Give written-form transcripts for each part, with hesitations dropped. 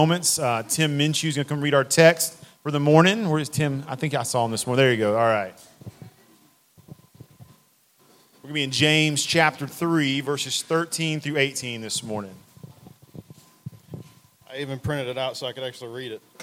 Moments. Tim Minshew is going to come read our text for the morning. Where's Tim? I think I saw him this morning. There you go. All right. We're going to be in James chapter 3, verses 13 through 18 this morning. I even printed it out so I could actually read it.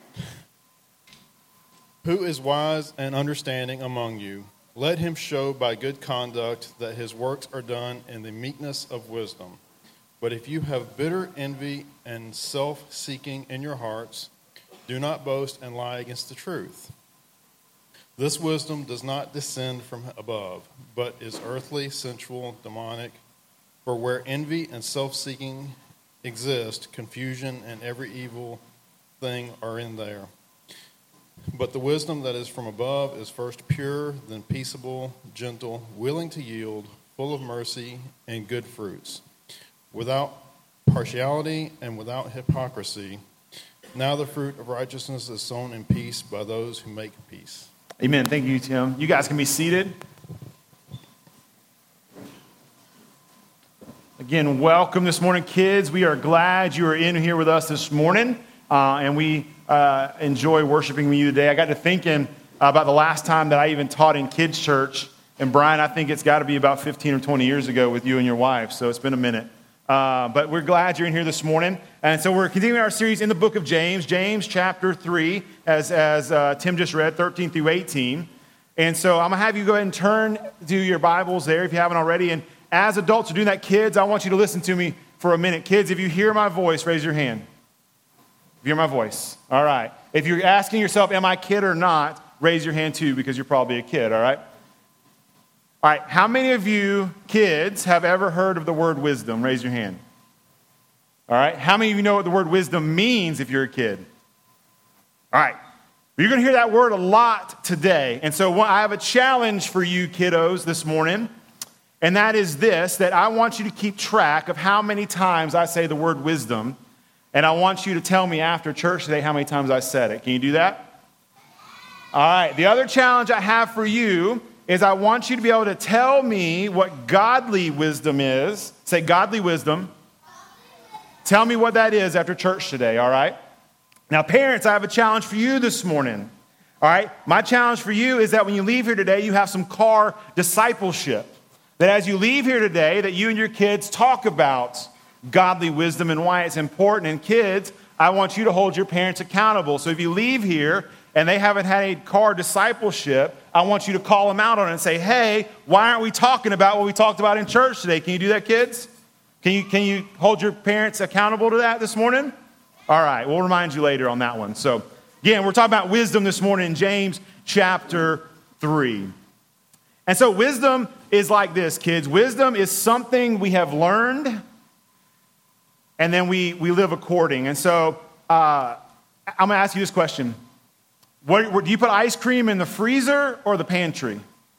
Who is wise and understanding among you? Let him show by good conduct that his works are done in the meekness of wisdom. But if you have bitter envy and self-seeking in your hearts, do not boast and lie against the truth. This wisdom does not descend from above, but is earthly, sensual, demonic. For where envy and self-seeking exist, confusion and every evil thing are in there. But the wisdom that is from above is first pure, then peaceable, gentle, willing to yield, full of mercy and good fruits, without partiality and without hypocrisy. Now the fruit of righteousness is sown in peace by those who make peace. Amen. Thank you, Tim. You guys can be seated. Again, welcome this morning, kids. We are glad you are in here with us this morning, and we enjoy worshiping with you today. I got to thinking about the last time that I even taught in kids' church, and Brian, I think it's got to be about 15 or 20 years ago with you and your wife, so it's been a minute. But we're glad you're in here this morning. And so we're continuing our series in the book of James, James chapter 3, as Tim just read, 13 through 18. And so I'm going to have you go ahead and turn to your Bibles there if you haven't already. And as adults are doing that, kids, I want you to listen to me for a minute. Kids, if you hear my voice, raise your hand. If you hear my voice. All right. If you're asking yourself, am I a kid or not, raise your hand too, because you're probably a kid, all right? All right, how many of you kids have ever heard of the word wisdom? Raise your hand. All right, how many of you know what the word wisdom means if you're a kid? All right, you're going to hear that word a lot today. And so I have a challenge for you kiddos this morning, and that is this, that I want you to keep track of how many times I say the word wisdom, and I want you to tell me after church today how many times I said it. Can you do that? All right, the other challenge I have for you is I want you to be able to tell me what godly wisdom is. Say godly wisdom. Tell me what that is after church today, all right? Now, parents, I have a challenge for you this morning, all right? My challenge for you is that when you leave here today, you have some car discipleship. That as you leave here today, that you and your kids talk about godly wisdom and why it's important. And kids, I want you to hold your parents accountable. So if you leave here and they haven't had a car discipleship, I want you to call them out on it and say, hey, why aren't we talking about what we talked about in church today? Can you do that, kids? Can you hold your parents accountable to that this morning? All right, we'll remind you later on that one. So, again, we're talking about wisdom this morning in James chapter 3. And so wisdom is like this, kids. Wisdom is something we have learned, and then we live according. And so I'm going to ask you this question. Do you put ice cream in the freezer or the pantry?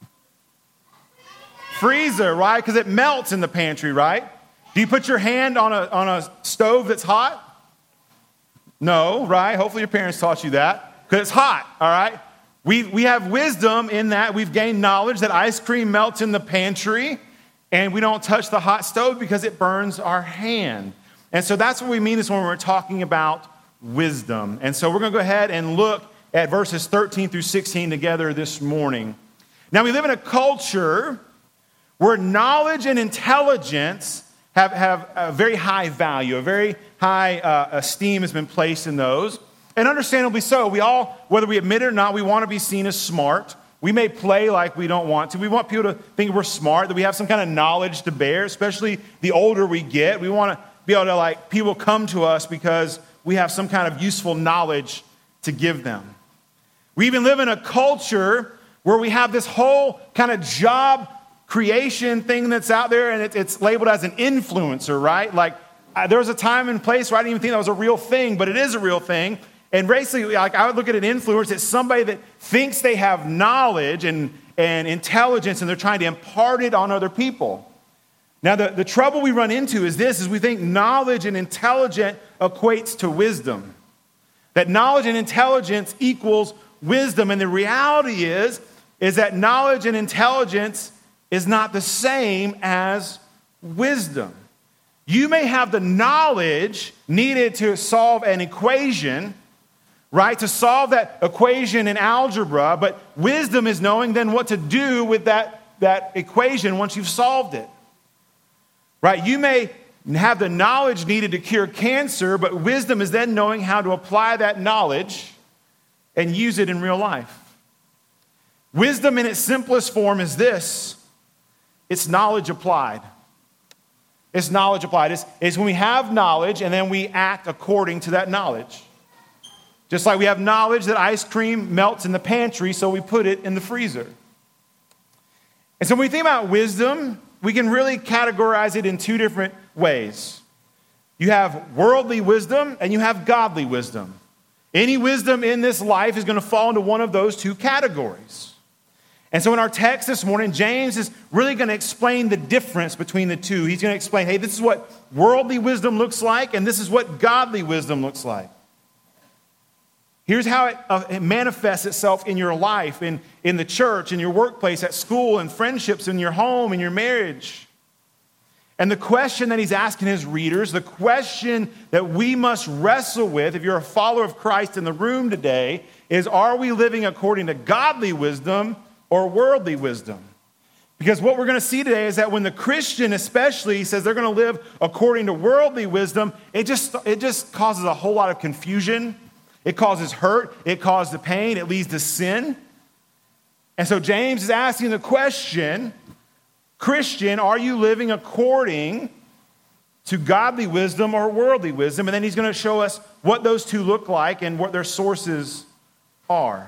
Freezer, right? Because it melts in the pantry, right? Do you put your hand on a stove that's hot? No, right? Hopefully your parents taught you that. Because it's hot, all right? We have wisdom in that we've gained knowledge that ice cream melts in the pantry and we don't touch the hot stove because it burns our hand. And so that's what we mean this when we're talking about wisdom. And so we're going to go ahead and look at verses 13 through 16 together this morning. Now, we live in a culture where knowledge and intelligence have a very high value, a very high esteem has been placed in those. And understandably so. We all, whether we admit it or not, we want to be seen as smart. We may play like we don't want to. We want people to think we're smart, that we have some kind of knowledge to bear, especially the older we get. We want to be able to, people come to us because we have some kind of useful knowledge to give them. We even live in a culture where we have this whole kind of job creation thing that's out there, and it's labeled as an influencer, right? There was a time and place where I didn't even think that was a real thing, but it is a real thing. And basically, I would look at an influencer as somebody that thinks they have knowledge and intelligence, and they're trying to impart it on other people. Now, the trouble we run into is this, is we think knowledge and intelligence equates to wisdom. That knowledge and intelligence equals wisdom. And the reality is that knowledge and intelligence is not the same as wisdom. You may have the knowledge needed to solve an equation, right? To solve that equation in algebra, but wisdom is knowing then what to do with that equation once you've solved it. Right? You may have the knowledge needed to cure cancer, but wisdom is then knowing how to apply that knowledge and use it in real life. Wisdom in its simplest form is this: it's knowledge applied. It's knowledge applied. It's when we have knowledge and then we act according to that knowledge. Just like we have knowledge that ice cream melts in the pantry, so we put it in the freezer. And so when we think about wisdom, we can really categorize it in two different ways. You have worldly wisdom and you have godly wisdom. Any wisdom in this life is going to fall into one of those two categories. And so in our text this morning, James is really going to explain the difference between the two. He's going to explain, hey, this is what worldly wisdom looks like, and this is what godly wisdom looks like. Here's how it manifests itself in your life, in the church, in your workplace, at school, in friendships, in your home, in your marriage. And the question that he's asking his readers, the question that we must wrestle with, if you're a follower of Christ in the room today, is, are we living according to godly wisdom or worldly wisdom? Because what we're going to see today is that when the Christian especially says they're going to live according to worldly wisdom, it just causes a whole lot of confusion. It causes hurt. It causes pain. It leads to sin. And so James is asking the question, Christian, are you living according to godly wisdom or worldly wisdom? And then he's going to show us what those two look like and what their sources are.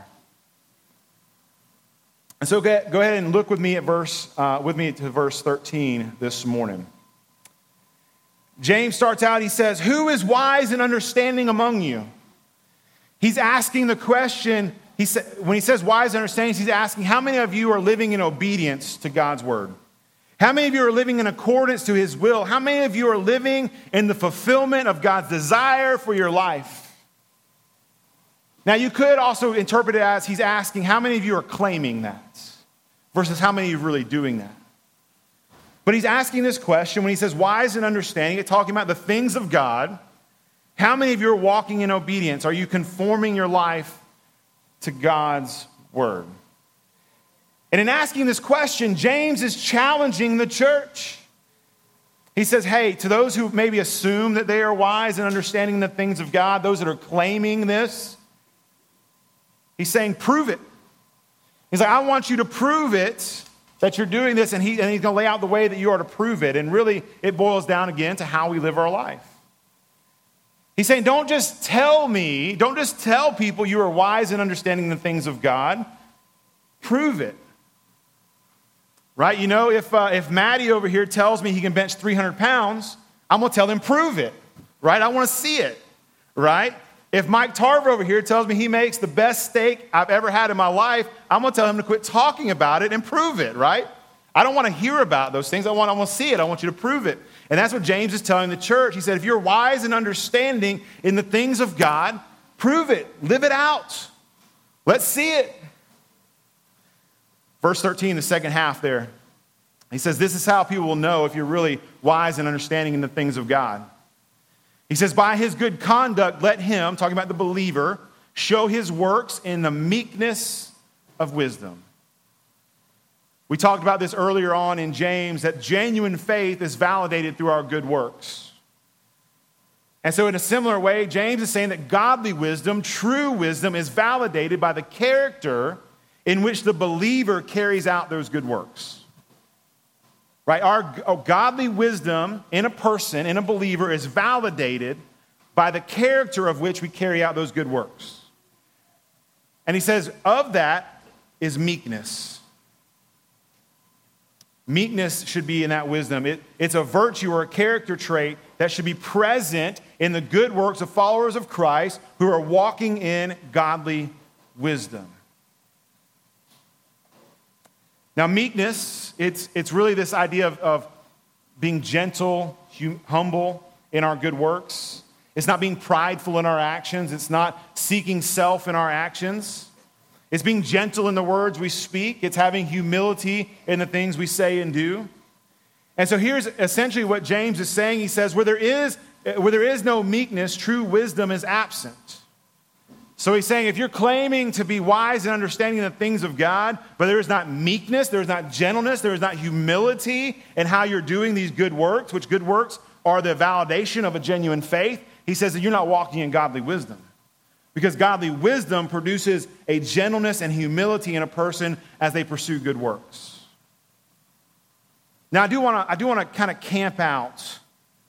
And so go ahead and look with me to verse 13 this morning. James starts out, he says, who is wise and understanding among you? He's asking the question, when he says wise and understanding, he's asking, how many of you are living in obedience to God's word? How many of you are living in accordance to his will? How many of you are living in the fulfillment of God's desire for your life? Now, you could also interpret it as he's asking, how many of you are claiming that versus how many of you are really doing that? But he's asking this question when he says wise and understanding, it's talking about the things of God. How many of you are walking in obedience? Are you conforming your life to God's word? And in asking this question, James is challenging the church. He says, hey, to those who maybe assume that they are wise and understanding the things of God, those that are claiming this, he's saying, prove it. He's like, I want you to prove it that you're doing this, and he's going to lay out the way that you are to prove it. And really, it boils down again to how we live our life. He's saying, don't just tell people you are wise and understanding the things of God. Prove it. Right? You know, if Maddie over here tells me he can bench 300 pounds, I'm going to tell him, prove it. Right? I want to see it. Right? If Mike Tarver over here tells me he makes the best steak I've ever had in my life, I'm going to tell him to quit talking about it and prove it, right? I don't want to hear about those things. I want to see it. I want you to prove it. And that's what James is telling the church. He said, if you're wise and understanding in the things of God, prove it. Live it out. Let's see it. Verse 13, the second half there. He says, this is how people will know if you're really wise and understanding in the things of God. He says, by his good conduct, let him, talking about the believer, show his works in the meekness of wisdom. We talked about this earlier on in James, that genuine faith is validated through our good works. And so in a similar way, James is saying that godly wisdom, true wisdom, is validated by the character in which the believer carries out those good works. Right? Our godly wisdom in a person, in a believer, is validated by the character of which we carry out those good works. And he says, of that is meekness. Meekness should be in that wisdom. It's a virtue or a character trait that should be present in the good works of followers of Christ who are walking in godly wisdom. Now, meekness, it's really this idea of being gentle, humble in our good works. It's not being prideful in our actions. It's not seeking self in our actions. It's being gentle in the words we speak. It's having humility in the things we say and do. And so here's essentially what James is saying. He says, where there is no meekness, true wisdom is absent. So he's saying if you're claiming to be wise and understanding the things of God, but there is not meekness, there is not gentleness, there is not humility in how you're doing these good works, which good works are the validation of a genuine faith, he says that you're not walking in godly wisdom. Because godly wisdom produces a gentleness and humility in a person as they pursue good works. Now, I do want to kind of camp out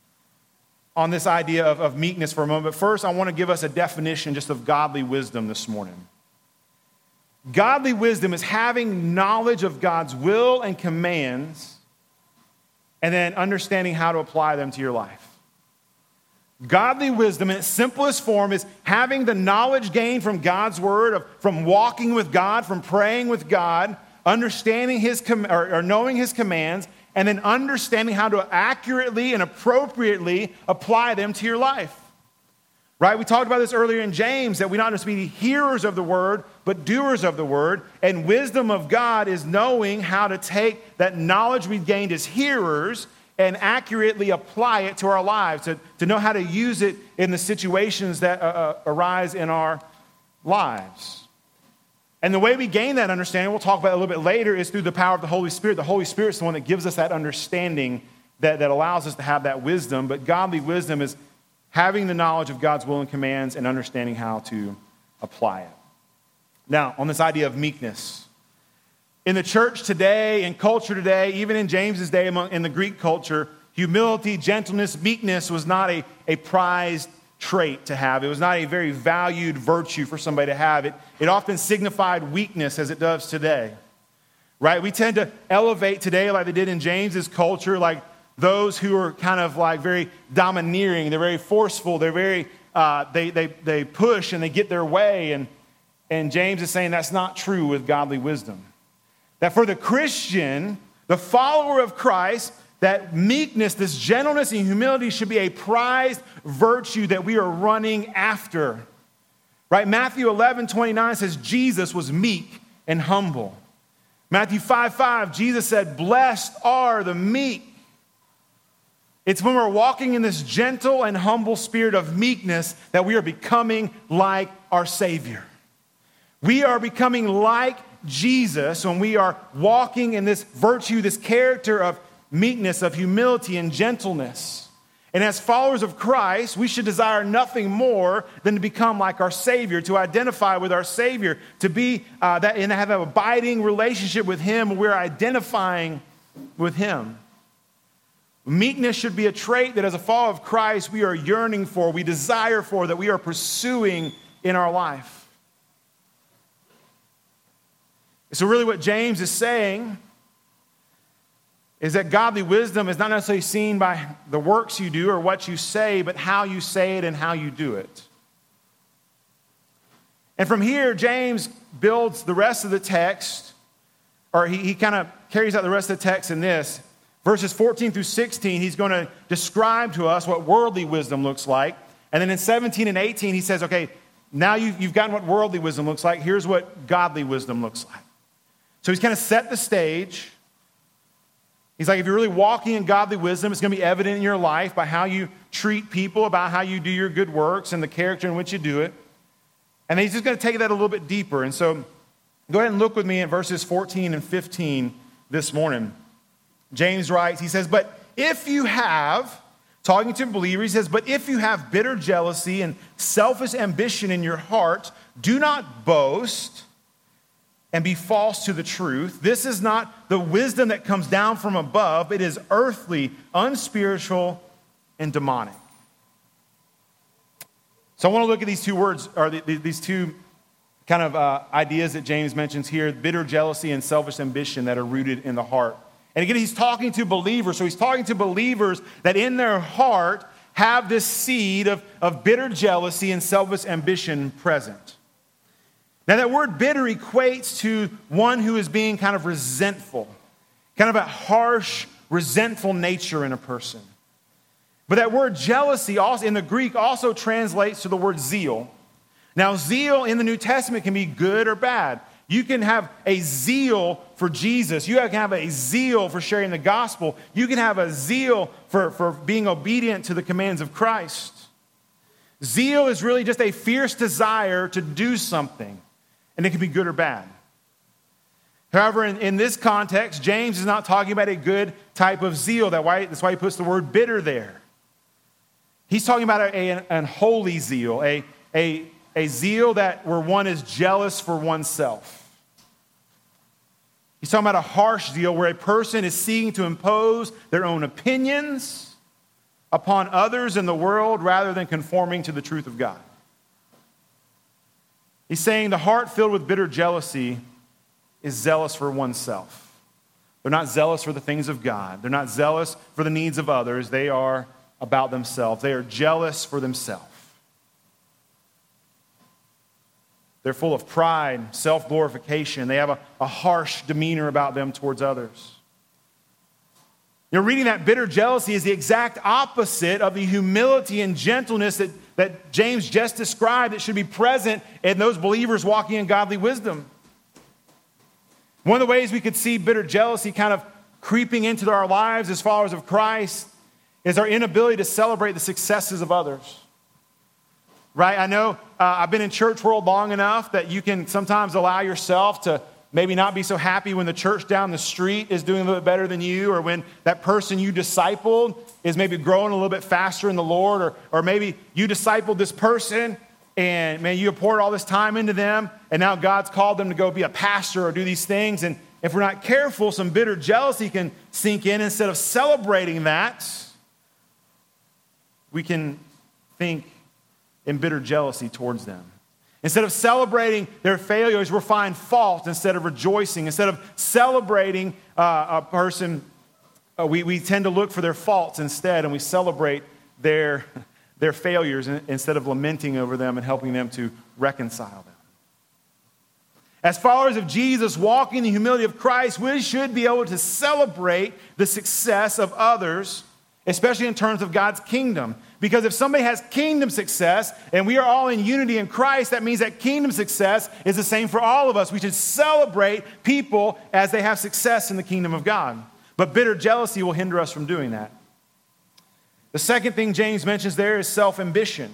on this idea of meekness for a moment. But first, I want to give us a definition just of godly wisdom this morning. Godly wisdom is having knowledge of God's will and commands and then understanding how to apply them to your life. Godly wisdom in its simplest form is having the knowledge gained from God's word, from walking with God, from praying with God, understanding or knowing his commands, and then understanding how to accurately and appropriately apply them to your life. Right? We talked about this earlier in James, that we not just be hearers of the word, but doers of the word. And wisdom of God is knowing how to take that knowledge we've gained as hearers and accurately apply it to our lives, to know how to use it in the situations that arise in our lives. And the way we gain that understanding, we'll talk about it a little bit later, is through the power of the Holy Spirit. The Holy Spirit is the one that gives us that understanding that allows us to have that wisdom. But godly wisdom is having the knowledge of God's will and commands and understanding how to apply it. Now, on this idea of meekness. In the church today, in culture today, even in James's day in the Greek culture, humility, gentleness, meekness was not a prized trait to have. It was not a very valued virtue for somebody to have. It often signified weakness as it does today. Right? We tend to elevate today like they did in James's culture, like those who are kind of like very domineering, they're very forceful, they're very they push and they get their way, and James is saying that's not true with godly wisdom. That for the Christian, the follower of Christ, that meekness, this gentleness and humility should be a prized virtue that we are running after. Right? Matthew 11:29 says Jesus was meek and humble. Matthew 5:5, Jesus said, blessed are the meek. It's when we're walking in this gentle and humble spirit of meekness that we are becoming like our Savior. We are becoming like Jesus when we are walking in this virtue, this character of meekness, of humility and gentleness. And as followers of Christ, we should desire nothing more than to become like our Savior, to identify with our Savior, to be that and have an abiding relationship with Him. We're identifying with Him. Meekness should be a trait that as a follower of Christ, we are yearning for, we desire for, that we are pursuing in our life. So really what James is saying is that godly wisdom is not necessarily seen by the works you do or what you say, but how you say it and how you do it. And from here, James builds the rest of the text, or he kind of carries out the rest of the text in this. Verses 14 through 16, he's going to describe to us what worldly wisdom looks like. And then in 17 and 18, he says, okay, now you've gotten what worldly wisdom looks like. Here's what godly wisdom looks like. So he's kind of set the stage. He's like, if you're really walking in godly wisdom, it's going to be evident in your life by how you treat people, about how you do your good works and the character in which you do it. And then he's just going to take that a little bit deeper. And so go ahead and look with me at verses 14 and 15 this morning. James writes, he says, but if you have, talking to believers, he says, but if you have bitter jealousy and selfish ambition in your heart, do not boast and be false to the truth. This is not the wisdom that comes down from above. It is earthly, unspiritual, and demonic. So I want to look at these two words, or these two kind of ideas that James mentions here, bitter jealousy and selfish ambition that are rooted in the heart. And again, he's talking to believers. So he's talking to believers that in their heart have this seed of bitter jealousy and selfish ambition present. Now, that word bitter equates to one who is being kind of resentful, kind of a harsh, resentful nature in a person. But that word jealousy also in the Greek also translates to the word zeal. Now, zeal in the New Testament can be good or bad. You can have a zeal for Jesus. You can have a zeal for sharing the gospel. You can have a zeal for being obedient to the commands of Christ. Zeal is really just a fierce desire to do something, and it can be good or bad. However, in this context, James is not talking about a good type of zeal. That's why he puts the word bitter there. He's talking about an unholy zeal, a zeal where one is jealous for oneself. He's talking about a harsh zeal where a person is seeking to impose their own opinions upon others in the world rather than conforming to the truth of God. He's saying the heart filled with bitter jealousy is zealous for oneself. They're not zealous for the things of God. They're not zealous for the needs of others. They are about themselves. They are jealous for themselves. They're full of pride, self-glorification. They have a harsh demeanor about them towards others. Reading that bitter jealousy is the exact opposite of the humility and gentleness that James just described that should be present in those believers walking in godly wisdom. One of the ways we could see bitter jealousy kind of creeping into our lives as followers of Christ is our inability to celebrate the successes of others. Right? I know I've been in church world long enough that you can sometimes allow yourself to maybe not be so happy when the church down the street is doing a little bit better than you, or when that person you discipled is maybe growing a little bit faster in the Lord, or maybe you discipled this person and man, you poured all this time into them and now God's called them to go be a pastor or do these things. And if we're not careful, some bitter jealousy can sink in. Instead of celebrating that, we can think in bitter jealousy towards them. Instead of celebrating their failures, we'll find fault instead of rejoicing. Instead of celebrating a person, we tend to look for their faults instead, and we celebrate their failures instead of lamenting over them and helping them to reconcile them. As followers of Jesus, walking in the humility of Christ, we should be able to celebrate the success of others, especially in terms of God's kingdom. Because if somebody has kingdom success and we are all in unity in Christ, that means that kingdom success is the same for all of us. We should celebrate people as they have success in the kingdom of God. But bitter jealousy will hinder us from doing that. The second thing James mentions there is self-ambition.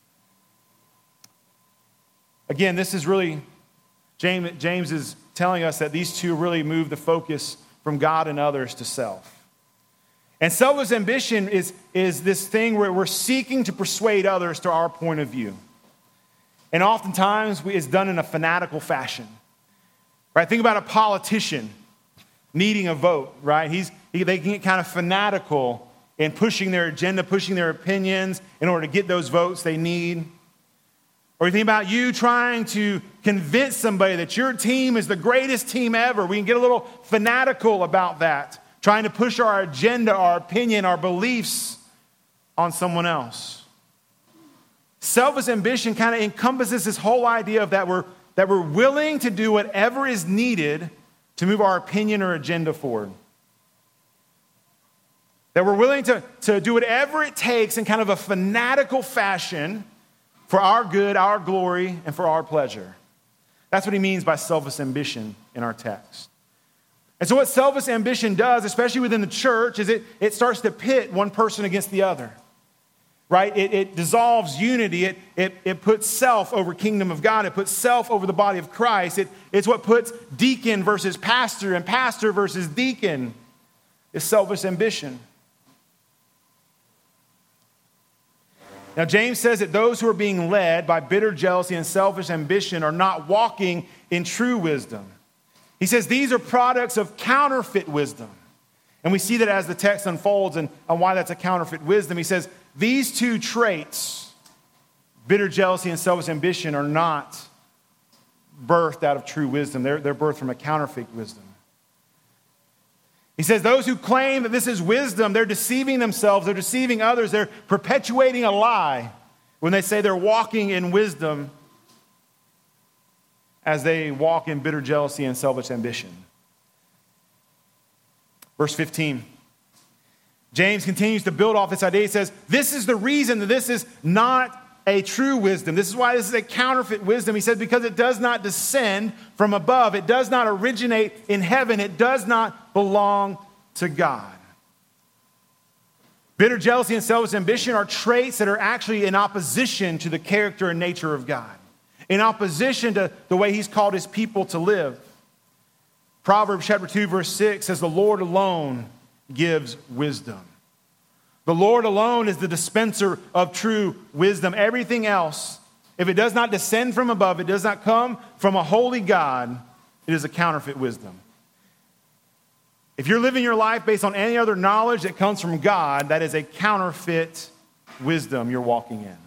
Again, this is really, James is telling us that these two really move the focus from God and others to self. And selfish ambition is this thing where we're seeking to persuade others to our point of view. And oftentimes it's done in a fanatical fashion. Right? Think about a politician needing a vote, right? They can get kind of fanatical in pushing their agenda, pushing their opinions in order to get those votes they need. Or you think about you trying to convince somebody that your team is the greatest team ever. We can get a little fanatical about that, trying to push our agenda, our opinion, our beliefs on someone else. Selfish ambition kind of encompasses this whole idea of that we're willing to do whatever is needed to move our opinion or agenda forward. That we're willing to do whatever it takes in kind of a fanatical fashion for our good, our glory, and for our pleasure. That's what he means by selfish ambition in our text. And so what selfish ambition does, especially within the church, is it starts to pit one person against the other. Right? It dissolves unity. It puts self over kingdom of God. It puts self over the body of Christ. It's what puts deacon versus pastor and pastor versus deacon. It's selfish ambition. Now, James says that those who are being led by bitter jealousy and selfish ambition are not walking in true wisdom. He says these are products of counterfeit wisdom. And we see that as the text unfolds and on why that's a counterfeit wisdom. He says these two traits, bitter jealousy and selfish ambition, are not birthed out of true wisdom. They're birthed from a counterfeit wisdom. He says those who claim that this is wisdom, they're deceiving themselves, they're deceiving others, they're perpetuating a lie when they say they're walking in wisdom as they walk in bitter jealousy and selfish ambition. Verse 15. James continues to build off this idea. He says, this is the reason that this is not a true wisdom. This is why this is a counterfeit wisdom. He says, because it does not descend from above. It does not originate in heaven. It does not belong to God. Bitter jealousy and selfish ambition are traits that are actually in opposition to the character and nature of God, in opposition to the way he's called his people to live. Proverbs chapter 2, verse 6 says, the Lord alone gives wisdom. The Lord alone is the dispenser of true wisdom. Everything else, if it does not descend from above, it does not come from a holy God, it is a counterfeit wisdom. If you're living your life based on any other knowledge that comes from God, that is a counterfeit wisdom you're walking in.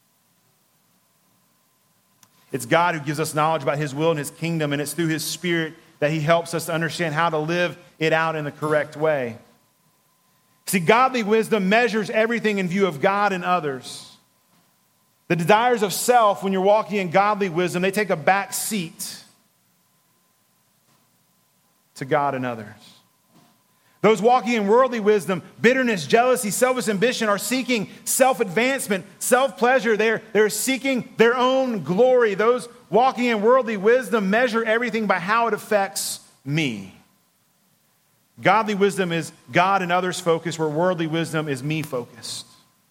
It's God who gives us knowledge about his will and his kingdom, and it's through his Spirit that he helps us to understand how to live it out in the correct way. See, godly wisdom measures everything in view of God and others. The desires of self, when you're walking in godly wisdom, they take a back seat to God and others. Those walking in worldly wisdom, bitterness, jealousy, selfish ambition are seeking self-advancement, self-pleasure. They're seeking their own glory. Those walking in worldly wisdom measure everything by how it affects me. Godly wisdom is God and others focused, where worldly wisdom is me focused.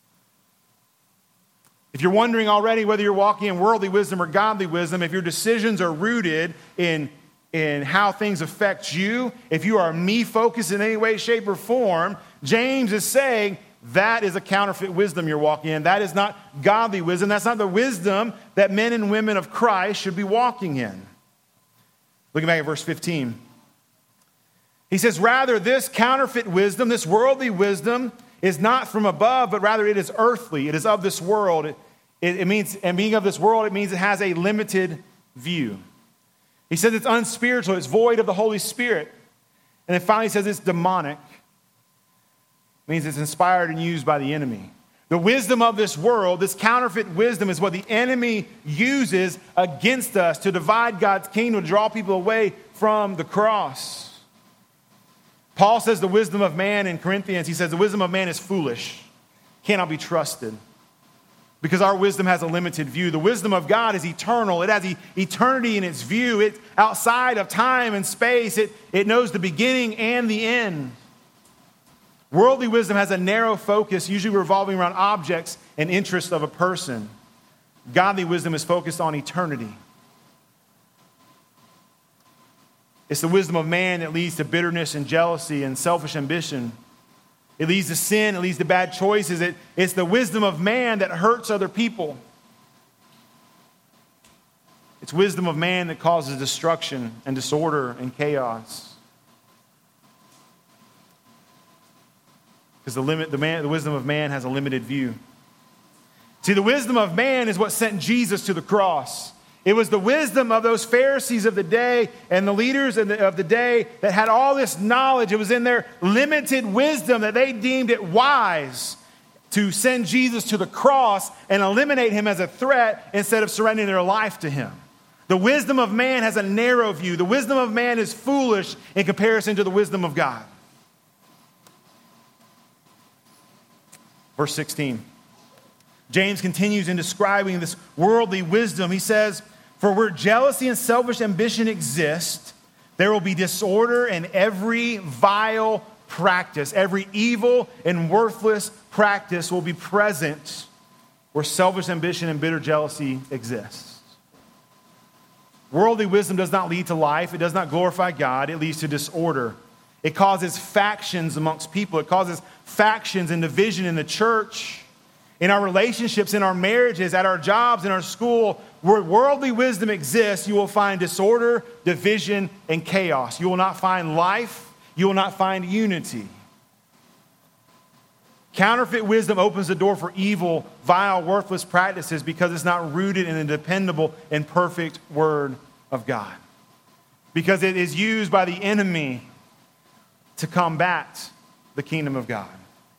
If you're wondering already whether you're walking in worldly wisdom or godly wisdom, if your decisions are rooted in how things affect you, if you are me-focused in any way, shape, or form, James is saying that is a counterfeit wisdom you're walking in. That is not godly wisdom. That's not the wisdom that men and women of Christ should be walking in. Looking back at verse 15. He says, rather, this counterfeit wisdom, this worldly wisdom, is not from above, but rather it is earthly. It is of this world. It means, and being of this world, it means it has a limited view. He says it's unspiritual, it's void of the Holy Spirit. And then finally he says it's demonic. It means it's inspired and used by the enemy. The wisdom of this world, this counterfeit wisdom, is what the enemy uses against us to divide God's kingdom, to draw people away from the cross. Paul says the wisdom of man in Corinthians, he says the wisdom of man is foolish, cannot be trusted. Because our wisdom has a limited view. The wisdom of God is eternal. It has eternity in its view. It's outside of time and space. It knows the beginning and the end. Worldly wisdom has a narrow focus, usually revolving around objects and interests of a person. Godly wisdom is focused on eternity. It's the wisdom of man that leads to bitterness and jealousy and selfish ambition. It leads to sin. It leads to bad choices. It's the wisdom of man that hurts other people. It's wisdom of man that causes destruction and disorder and chaos. Because the wisdom of man has a limited view. See, the wisdom of man is what sent Jesus to the cross. It was the wisdom of those Pharisees of the day and the leaders of the day that had all this knowledge. It was in their limited wisdom that they deemed it wise to send Jesus to the cross and eliminate him as a threat instead of surrendering their life to him. The wisdom of man has a narrow view. The wisdom of man is foolish in comparison to the wisdom of God. Verse 16. James continues in describing this worldly wisdom. He says, for where jealousy and selfish ambition exist, there will be disorder in every vile practice. Every evil and worthless practice will be present where selfish ambition and bitter jealousy exists. Worldly wisdom does not lead to life. It does not glorify God. It leads to disorder. It causes factions amongst people. It causes factions and division in the church, in our relationships, in our marriages, at our jobs, in our school. Where worldly wisdom exists, you will find disorder, division, and chaos. You will not find life. You will not find unity. Counterfeit wisdom opens the door for evil, vile, worthless practices because it's not rooted in the dependable and perfect Word of God. Because it is used by the enemy to combat the kingdom of God.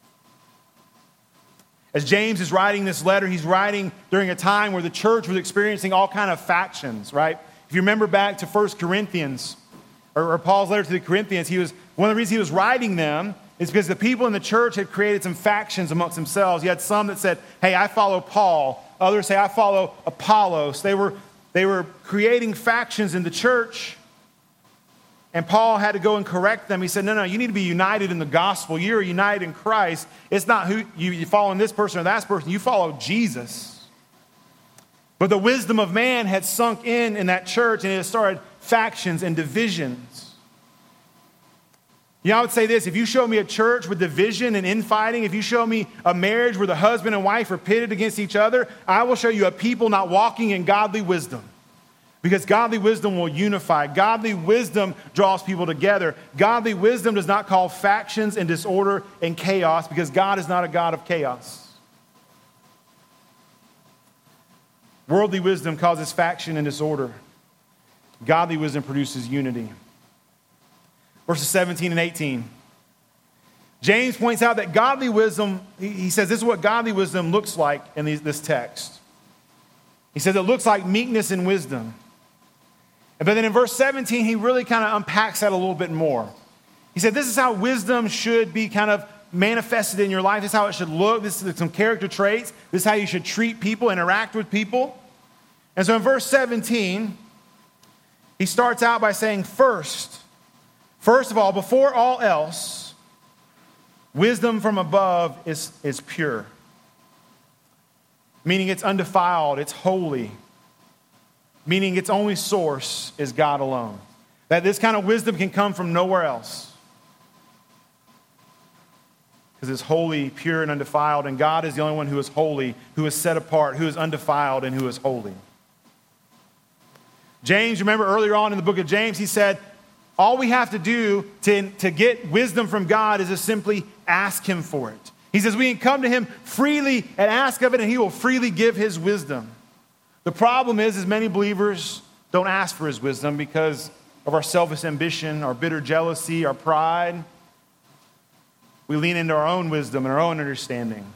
As James is writing this letter, he's writing during a time where the church was experiencing all kinds of factions, right? If you remember back to 1 Corinthians, or Paul's letter to the Corinthians, one of the reasons he was writing them is because the people in the church had created some factions amongst themselves. You had some that said, hey, I follow Paul. Others say, I follow Apollos. They were creating factions in the church. And Paul had to go and correct them. He said, no, you need to be united in the gospel. You're united in Christ. It's not who you follow this person or that person. You follow Jesus. But the wisdom of man had sunk in that church, and it had started factions and divisions. I would say this: if you show me a church with division and infighting, if you show me a marriage where the husband and wife are pitted against each other, I will show you a people not walking in godly wisdom. Because godly wisdom will unify. Godly wisdom draws people together. Godly wisdom does not call factions and disorder and chaos, because God is not a God of chaos. Worldly wisdom causes faction and disorder. Godly wisdom produces unity. Verses 17 and 18. James points out that godly wisdom, he says this is what godly wisdom looks like in this text. He says it looks like meekness and wisdom. But then in verse 17, he really kind of unpacks that a little bit more. He said this is how wisdom should be kind of manifested in your life. This is how it should look. This is some character traits. This is how you should treat people, interact with people. And so in verse 17, he starts out by saying, first of all, before all else, wisdom from above is pure. Meaning it's undefiled, it's holy. Meaning its only source is God alone. That this kind of wisdom can come from nowhere else. Because it's holy, pure, and undefiled, and God is the only one who is holy, who is set apart, who is undefiled, and who is holy. James, remember earlier on in the book of James, he said, all we have to do to get wisdom from God is to simply ask him for it. He says we can come to him freely and ask of it, and he will freely give his wisdom. The problem is many believers don't ask for his wisdom because of our selfish ambition, our bitter jealousy, our pride. We lean into our own wisdom and our own understanding.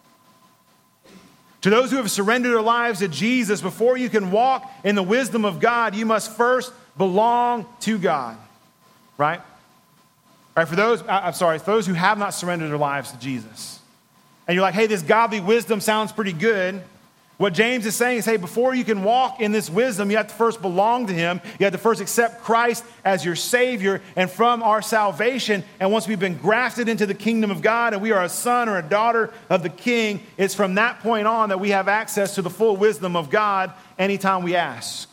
To those who have surrendered their lives to Jesus, before you can walk in the wisdom of God, you must first belong to God. Right? All right, for those who have not surrendered their lives to Jesus. And you're like, hey, this godly wisdom sounds pretty good. What James is saying is, hey, before you can walk in this wisdom, you have to first belong to him. You have to first accept Christ as your Savior and from our salvation. And once we've been grafted into the kingdom of God and we are a son or a daughter of the King, it's from that point on that we have access to the full wisdom of God anytime we ask.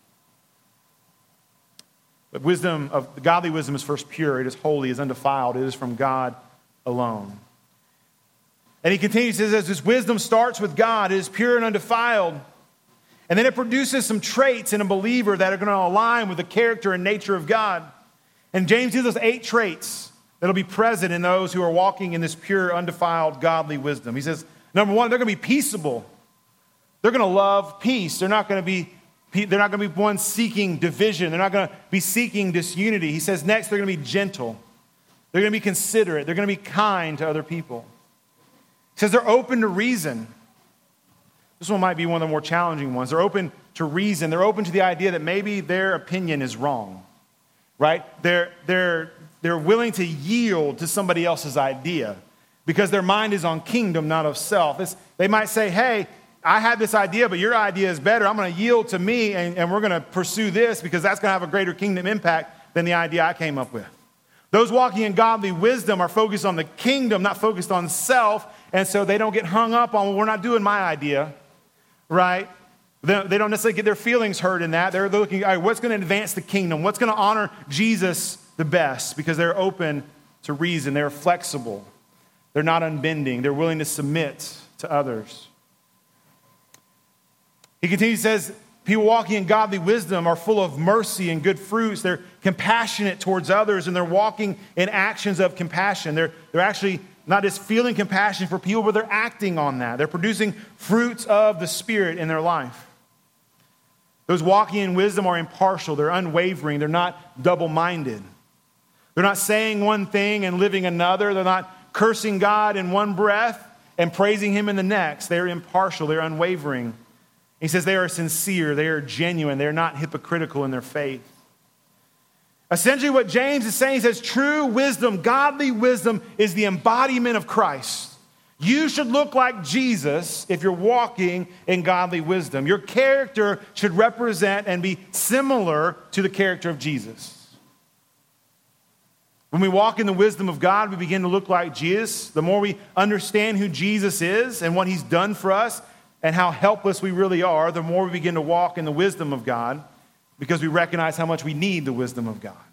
But godly wisdom is first pure. It is holy, it is undefiled. It is from God alone. And he continues, he says, this wisdom starts with God. It is pure and undefiled. And then it produces some traits in a believer that are going to align with the character and nature of God. And James gives us 8 traits that will be present in those who are walking in this pure, undefiled, godly wisdom. He says, number 1, they're going to be peaceable. They're going to love peace. They're not going to be one seeking division. They're not going to be seeking disunity. He says next, they're going to be gentle. They're going to be considerate. They're going to be kind to other people. He says they're open to reason. This one might be one of the more challenging ones. They're open to reason. They're open to the idea that maybe their opinion is wrong, right? They're willing to yield to somebody else's idea because their mind is on kingdom, not of self. They might say, hey, I had this idea, but your idea is better. I'm going to yield to me, and we're going to pursue this because that's going to have a greater kingdom impact than the idea I came up with. Those walking in godly wisdom are focused on the kingdom, not focused on self, and so they don't get hung up on, well, we're not doing my idea, right? They don't necessarily get their feelings hurt in that. They're looking, all right, what's going to advance the kingdom? What's going to honor Jesus the best? Because they're open to reason. They're flexible. They're not unbending. They're willing to submit to others. He continues, says, people walking in godly wisdom are full of mercy and good fruits. They're compassionate towards others, and they're walking in actions of compassion. They're actually not just feeling compassion for people, but they're acting on that. They're producing fruits of the Spirit in their life. Those walking in wisdom are impartial. They're unwavering. They're not double-minded. They're not saying one thing and living another. They're not cursing God in one breath and praising him in the next. They're impartial. They're unwavering. He says they are sincere. They are genuine. They're not hypocritical in their faith. Essentially what James is saying, he says true wisdom, godly wisdom, is the embodiment of Christ. You should look like Jesus if you're walking in godly wisdom. Your character should represent and be similar to the character of Jesus. When we walk in the wisdom of God, we begin to look like Jesus. The more we understand who Jesus is and what he's done for us and how helpless we really are, the more we begin to walk in the wisdom of God because we recognize how much we need the wisdom of God.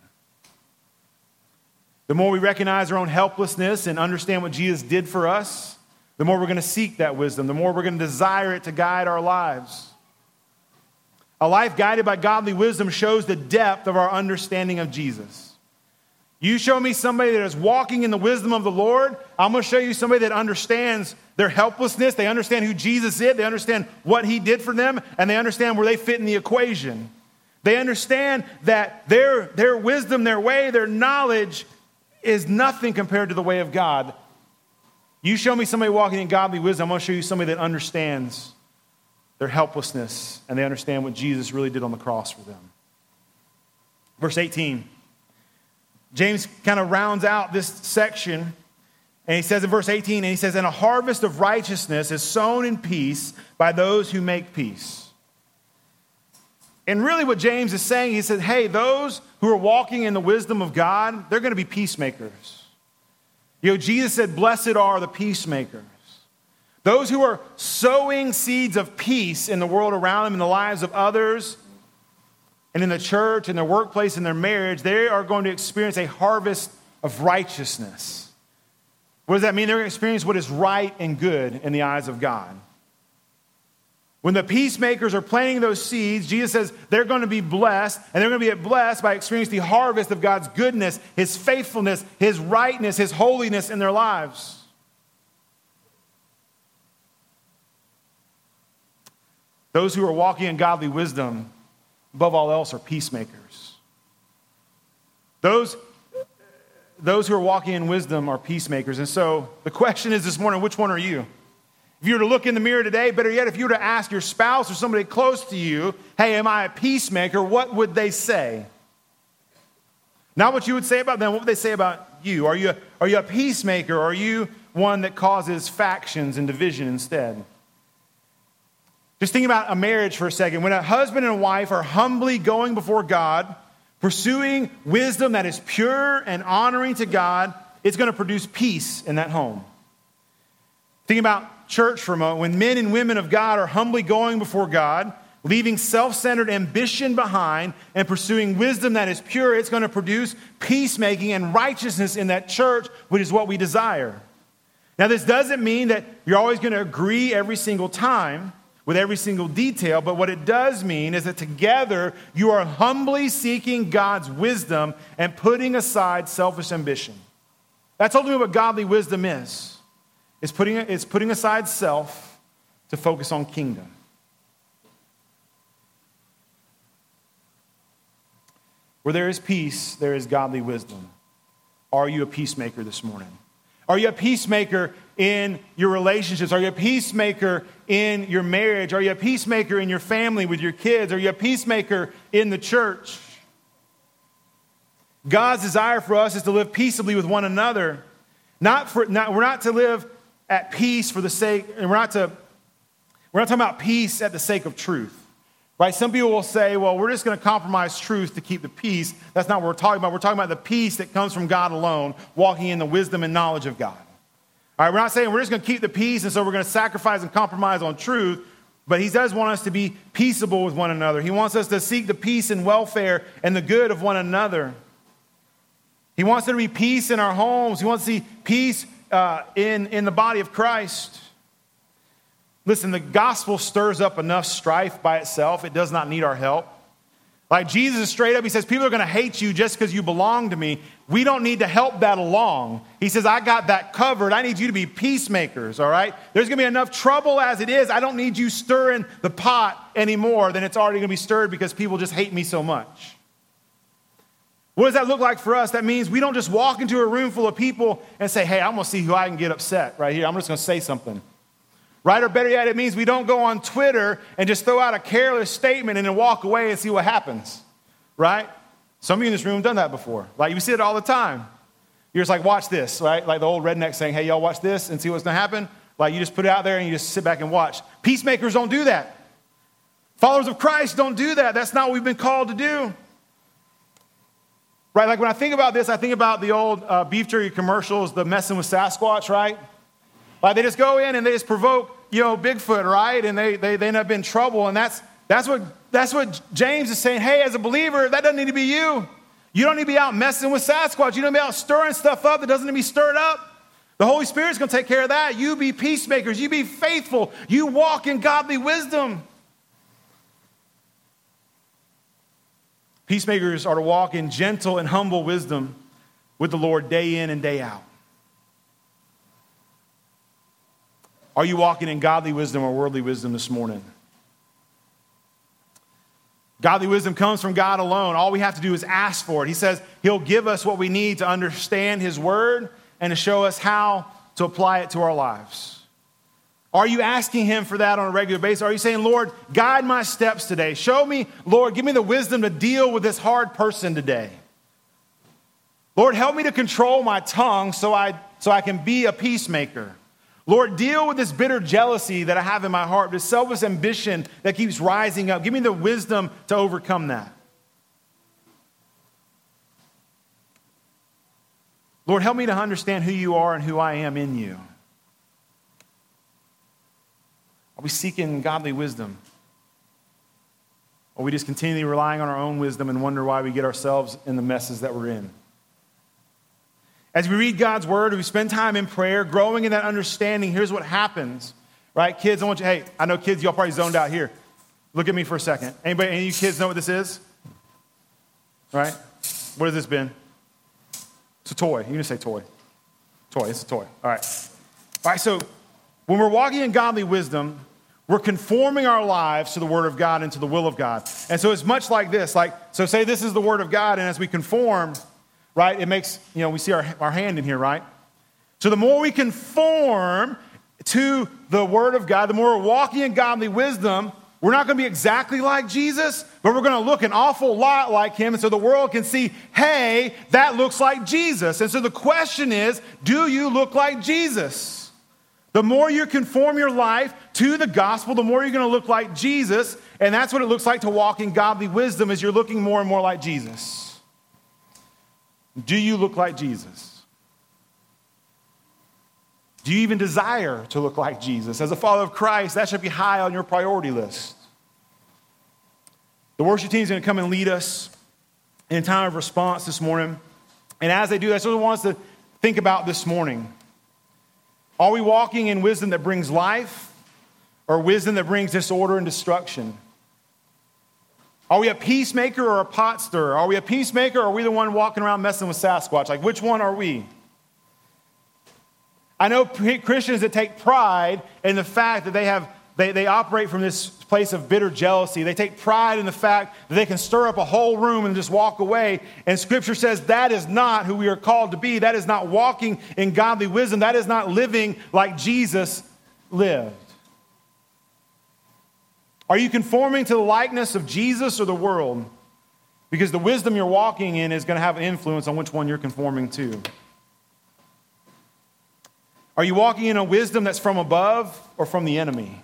The more we recognize our own helplessness and understand what Jesus did for us, the more we're going to seek that wisdom, the more we're going to desire it to guide our lives. A life guided by godly wisdom shows the depth of our understanding of Jesus. You show me somebody that is walking in the wisdom of the Lord, I'm going to show you somebody that understands their helplessness, they understand who Jesus is, they understand what he did for them, and they understand where they fit in the equation. They understand that their wisdom, their way, their knowledge is nothing compared to the way of God. You show me somebody walking in godly wisdom, I'm going to show you somebody that understands their helplessness and they understand what Jesus really did on the cross for them. Verse 18. James kind of rounds out this section and he says in verse 18, and he says, "And a harvest of righteousness is sown in peace by those who make peace." And really what James is saying, he said, hey, those who are walking in the wisdom of God, they're going to be peacemakers. You know, Jesus said, blessed are the peacemakers. Those who are sowing seeds of peace in the world around them, in the lives of others, and in the church, in their workplace, in their marriage, they are going to experience a harvest of righteousness. What does that mean? They're going to experience what is right and good in the eyes of God. When the peacemakers are planting those seeds, Jesus says they're going to be blessed, and they're going to be blessed by experiencing the harvest of God's goodness, his faithfulness, his rightness, his holiness in their lives. Those who are walking in godly wisdom, above all else, are peacemakers. Those who are walking in wisdom are peacemakers. And so the question is this morning, which one are you? If you were to look in the mirror today, better yet, if you were to ask your spouse or somebody close to you, hey, am I a peacemaker? What would they say? Not what you would say about them, what would they say about you? Are you a peacemaker, or are you one that causes factions and division instead? Just think about a marriage for a second. When a husband and a wife are humbly going before God, pursuing wisdom that is pure and honoring to God, it's going to produce peace in that home. Think about church for a moment. When men and women of God are humbly going before God, leaving self-centered ambition behind and pursuing wisdom that is pure, it's going to produce peacemaking and righteousness in that church, which is what we desire. Now, this doesn't mean that you're always going to agree every single time with every single detail, but what it does mean is that together you are humbly seeking God's wisdom and putting aside selfish ambition. That's ultimately what godly wisdom is. It's putting aside self to focus on kingdom. Where there is peace, there is godly wisdom. Are you a peacemaker this morning? Are you a peacemaker in your relationships? Are you a peacemaker in your marriage? Are you a peacemaker in your family with your kids? Are you a peacemaker in the church? God's desire for us is to live peaceably with one another. We're not to live at peace for the sake, and we're not talking about peace at the sake of truth. Right? Some people will say, well, we're just going to compromise truth to keep the peace. That's not what we're talking about. We're talking about the peace that comes from God alone, walking in the wisdom and knowledge of God. All right, we're not saying we're just going to keep the peace and so we're going to sacrifice and compromise on truth, but he does want us to be peaceable with one another. He wants us to seek the peace and welfare and the good of one another. He wants there to be peace in our homes. He wants to see peace in the body of Christ. Listen, the gospel stirs up enough strife by itself. It does not need our help. Like Jesus is straight up, he says, people are going to hate you just because you belong to me. We don't need to help that along. He says, I got that covered. I need you to be peacemakers, all right? There's going to be enough trouble as it is. I don't need you stirring the pot any more than it's already going to be stirred because people just hate me so much. What does that look like for us? That means we don't just walk into a room full of people and say, hey, I'm going to see who I can get upset right here. I'm just going to say something. Right? Or better yet, it means we don't go on Twitter and just throw out a careless statement and then walk away and see what happens. Right? Some of you in this room have done that before. Like, you see it all the time. You're just like, watch this, right? Like the old redneck saying, hey, y'all watch this and see what's going to happen. Like you just put it out there and you just sit back and watch. Peacemakers don't do that. Followers of Christ don't do that. That's not what we've been called to do. Right, like when I think about this, I think about the old beef jerky commercials, the messing with Sasquatch, right? Like they just go in and they just provoke, Bigfoot, right? And they end up in trouble. And that's what James is saying. Hey, as a believer, that doesn't need to be you. You don't need to be out messing with Sasquatch. You don't need to be out stirring stuff up that doesn't need to be stirred up. The Holy Spirit's going to take care of that. You be peacemakers. You be faithful. You walk in godly wisdom. Peacemakers are to walk in gentle and humble wisdom with the Lord day in and day out. Are you walking in godly wisdom or worldly wisdom this morning? Godly wisdom comes from God alone. All we have to do is ask for it. He says he'll give us what we need to understand his word and to show us how to apply it to our lives. Are you asking him for that on a regular basis? Are you saying, Lord, guide my steps today? Show me, Lord, give me the wisdom to deal with this hard person today. Lord, help me to control my tongue so I can be a peacemaker. Lord, deal with this bitter jealousy that I have in my heart, this selfish ambition that keeps rising up. Give me the wisdom to overcome that. Lord, help me to understand who you are and who I am in you. Are we seeking godly wisdom? Or are we just continually relying on our own wisdom and wonder why we get ourselves in the messes that we're in? As we read God's word, we spend time in prayer, growing in that understanding, here's what happens. Right? Kids, I know kids, y'all probably zoned out here. Look at me for a second. Any of you kids know what this is? Right? What has this been? It's a toy. You can just say toy. Toy, it's a toy. All right, so when we're walking in godly wisdom, we're conforming our lives to the word of God and to the will of God. And so it's much like this. So say this is the word of God, and as we conform, right, it makes, we see our hand in here, right? So the more we conform to the word of God, the more we're walking in godly wisdom, we're not going to be exactly like Jesus, but we're going to look an awful lot like him. And so the world can see, hey, that looks like Jesus. And so the question is, do you look like Jesus? The more you conform your life to the gospel, the more you're going to look like Jesus. And that's what it looks like to walk in godly wisdom, is you're looking more and more like Jesus. Do you look like Jesus? Do you even desire to look like Jesus? As a follower of Christ, that should be high on your priority list. The worship team is going to come and lead us in a time of response this morning. And as they do, that's what I want us to think about this morning. Are we walking in wisdom that brings life, or wisdom that brings disorder and destruction? Are we a peacemaker or a pot stirrer? Are we a peacemaker, or are we the one walking around messing with Sasquatch? Like, which one are we? I know Christians that take pride in the fact that they operate from this place of bitter jealousy. They take pride in the fact that they can stir up a whole room and just walk away. And Scripture says that is not who we are called to be. That is not walking in godly wisdom. That is not living like Jesus lived. Are you conforming to the likeness of Jesus or the world? Because the wisdom you're walking in is going to have an influence on which one you're conforming to. Are you walking in a wisdom that's from above or from the enemy?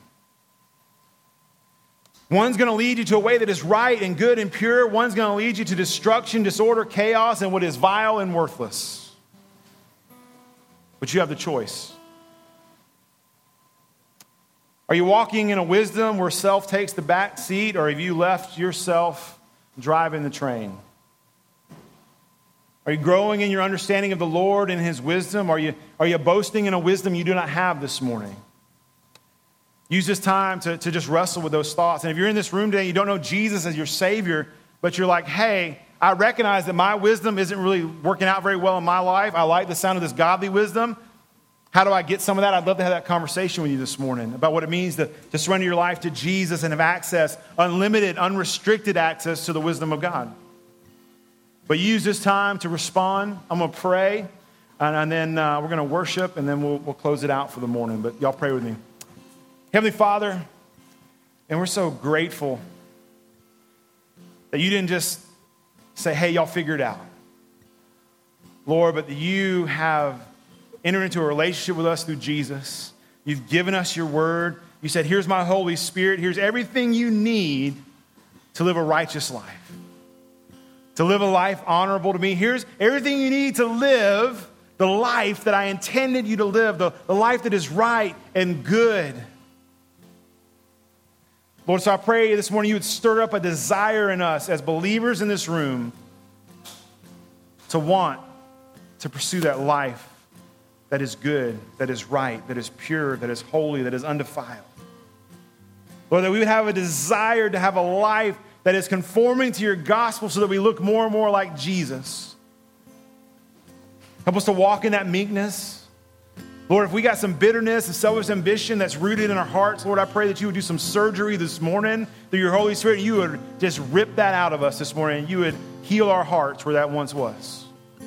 One's going to lead you to a way that is right and good and pure. One's going to lead you to destruction, disorder, chaos, and what is vile and worthless. But you have the choice. Are you walking in a wisdom where self takes the back seat, or have you left yourself driving the train? Are you growing in your understanding of the Lord and his wisdom? Are you boasting in a wisdom you do not have this morning? Use this time to just wrestle with those thoughts. And if you're in this room today, you don't know Jesus as your Savior, but you're like, hey, I recognize that my wisdom isn't really working out very well in my life. I like the sound of this godly wisdom. How do I get some of that? I'd love to have that conversation with you this morning about what it means to surrender your life to Jesus and have access, unlimited, unrestricted access to the wisdom of God. But use this time to respond. I'm going to pray, and then we're going to worship, and then we'll close it out for the morning. But y'all pray with me. Heavenly Father, and we're so grateful that you didn't just say, hey, y'all figure it out. Lord, but that you have entered into a relationship with us through Jesus. You've given us your word. You said, here's my Holy Spirit. Here's everything you need to live a righteous life, to live a life honorable to me. Here's everything you need to live the life that I intended you to live, the life that is right and good. Lord, so I pray this morning you would stir up a desire in us as believers in this room to want to pursue that life that is good, that is right, that is pure, that is holy, that is undefiled. Lord, that we would have a desire to have a life that is conforming to your gospel so that we look more and more like Jesus. Help us to walk in that meekness. Lord, if we got some bitterness and selfish ambition that's rooted in our hearts, Lord, I pray that you would do some surgery this morning through your Holy Spirit. You would just rip that out of us this morning, and you would heal our hearts where that once was.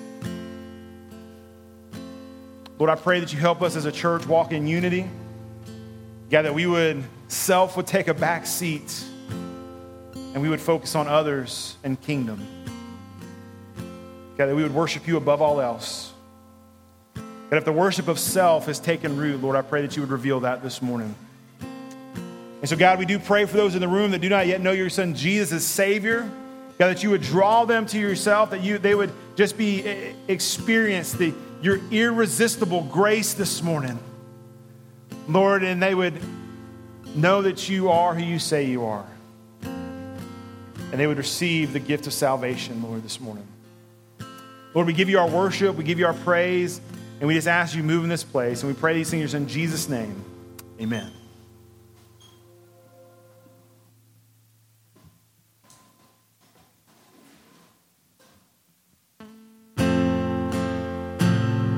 Lord, I pray that you help us as a church walk in unity. God, that self would take a back seat and we would focus on others and kingdom. God, that we would worship you above all else. God, if the worship of self has taken root, Lord, I pray that you would reveal that this morning. And so, God, we do pray for those in the room that do not yet know your son Jesus as Savior. God, that you would draw them to yourself, that they would just experience your irresistible grace this morning, Lord, and they would know that you are who you say you are. And they would receive the gift of salvation, Lord, this morning. Lord, we give you our worship, we give you our praise, and we just ask you to move in this place. And we pray these things in Jesus' name. Amen.